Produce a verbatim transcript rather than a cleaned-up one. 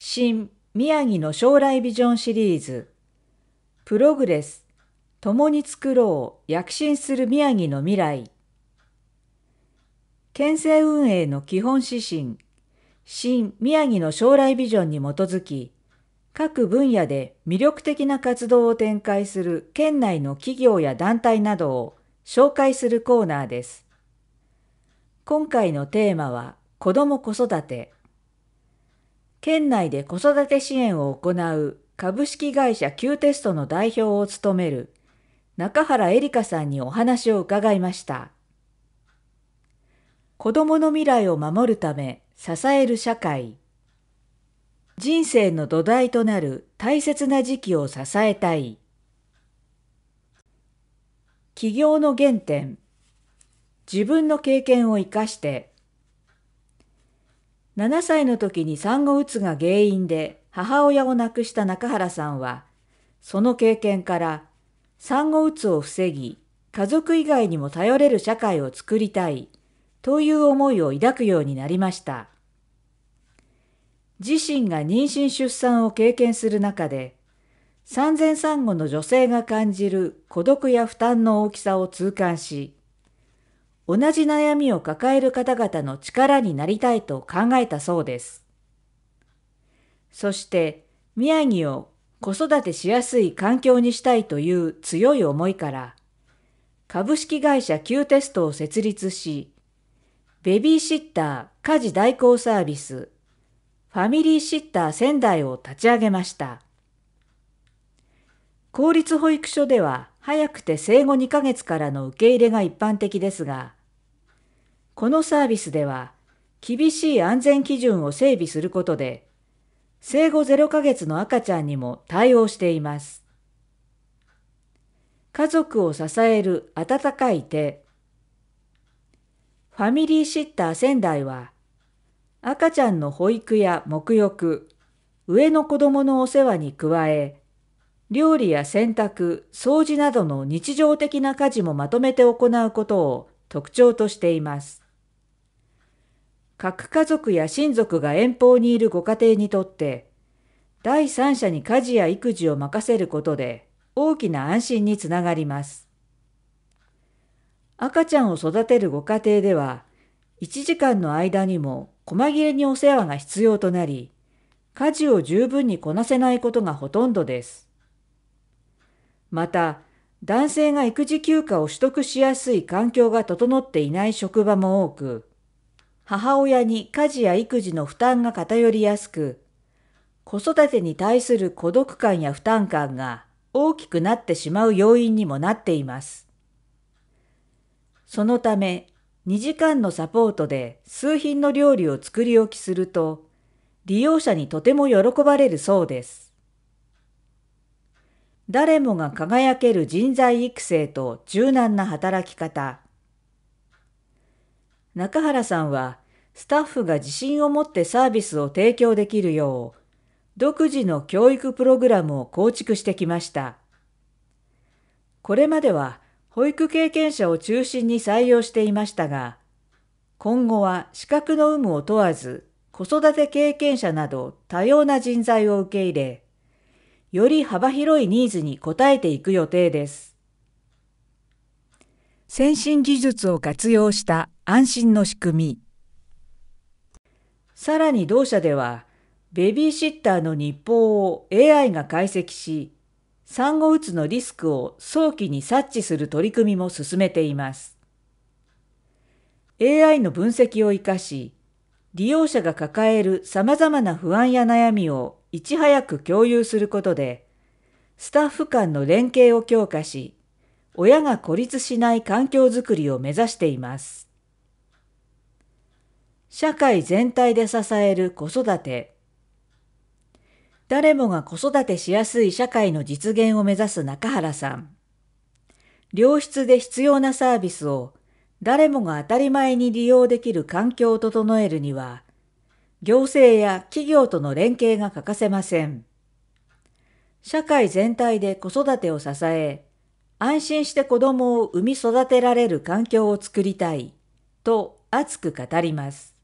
新宮城の将来ビジョンシリーズ、プログレス、共に作ろう、躍進する宮城の未来。県政運営の基本指針、新宮城の将来ビジョンに基づき、各分野で魅力的な活動を展開する県内の企業や団体などを紹介するコーナーです。今回のテーマは、子ども子育て。県内で子育て支援を行う株式会社 Q テストの代表を務める中原恵里香さんにお話を伺いました。子どもの未来を守るため支える社会。人生の土台となる大切な時期を支えたい。起業の原点。自分の経験を生かして。ななさいの時に産後うつが原因で母親を亡くした中原さんは、その経験から産後うつを防ぎ、家族以外にも頼れる社会を作りたいという思いを抱くようになりました。自身が妊娠出産を経験する中で、産前産後の女性が感じる孤独や負担の大きさを痛感し、同じ悩みを抱える方々の力になりたいと考えたそうです。そして宮城を子育てしやすい環境にしたいという強い思いから、株式会社 Q テストを設立し、ベビーシッター家事代行サービス、ファミリーシッター仙台を立ち上げました。公立保育所では早くて生後にかげつからの受け入れが一般的ですが、このサービスでは厳しい安全基準を整備することで、生後ゼロかげつの赤ちゃんにも対応しています。家族を支える温かい手。ファミリーシッター仙台は、赤ちゃんの保育や沐浴、上の子供のお世話に加え、料理や洗濯、掃除などの日常的な家事もまとめて行うことを特徴としています。各家族や親族が遠方にいるご家庭にとって、第三者に家事や育児を任せることで大きな安心につながります。赤ちゃんを育てるご家庭では、いちじかんの間にも細切れにお世話が必要となり、家事を十分にこなせないことがほとんどです。また、男性が育児休暇を取得しやすい環境が整っていない職場も多く、母親に家事や育児の負担が偏りやすく、子育てに対する孤独感や負担感が大きくなってしまう要因にもなっています。そのため、にじかんのサポートで数品の料理を作り置きすると、利用者にとても喜ばれるそうです。誰もが輝ける人材育成と柔軟な働き方。中原さんは、スタッフが自信を持ってサービスを提供できるよう、独自の教育プログラムを構築してきました。これまでは、保育経験者を中心に採用していましたが、今後は資格の有無を問わず、子育て経験者など多様な人材を受け入れ、より幅広いニーズに応えていく予定です。先進技術を活用した安心の仕組み。さらに同社では、ベビーシッターの日報を エーアイ が解析し、産後うつのリスクを早期に察知する取り組みも進めています。エーアイ の分析を生かし、利用者が抱える様々な不安や悩みをいち早く共有することで、スタッフ間の連携を強化し、親が孤立しない環境づくりを目指しています。社会全体で支える子育て。誰もが子育てしやすい社会の実現を目指す中原さん。良質で必要なサービスを誰もが当たり前に利用できる環境を整えるには、行政や企業との連携が欠かせません。社会全体で子育てを支え、安心して子供を産み育てられる環境を作りたいと熱く語ります。